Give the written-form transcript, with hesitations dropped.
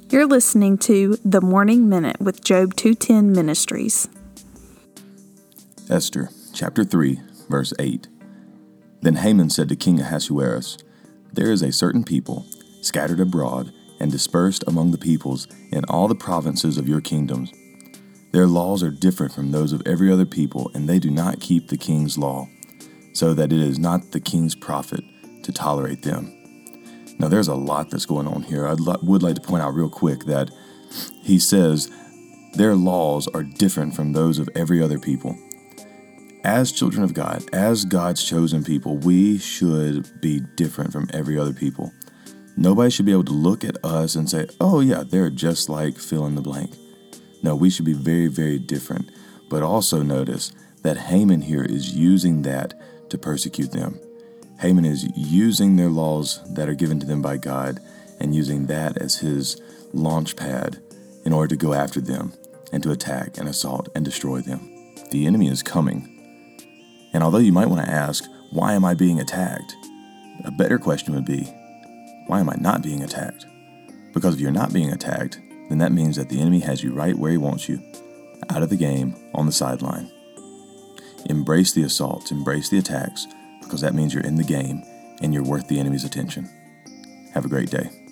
You're listening to The Morning Minute with Job 210 Ministries. Esther, chapter 3, verse 8. Then Haman said to King Ahasuerus, "There is a certain people, scattered abroad and dispersed among the peoples in all the provinces of your kingdoms. Their laws are different from those of every other people, and they do not keep the king's law, so that it is not the king's profit to tolerate them." Now, there's a lot that's going on here. I would like to point out real quick that he says their laws are different from those of every other people. As children of God, as God's chosen people, we should be different from every other people. Nobody should be able to look at us and say, "Oh yeah, they're just like fill in the blank." No, we should be very, very different. But also notice that Haman here is using that to persecute them. Haman is using their laws that are given to them by God and using that as his launch pad in order to go after them and to attack and assault and destroy them. The enemy is coming. And although you might want to ask, why am I being attacked? A better question would be, why am I not being attacked? Because if you're not being attacked, then that means that the enemy has you right where he wants you, out of the game, on the sideline. Embrace the assaults, embrace the attacks, because that means you're in the game and you're worth the enemy's attention. Have a great day.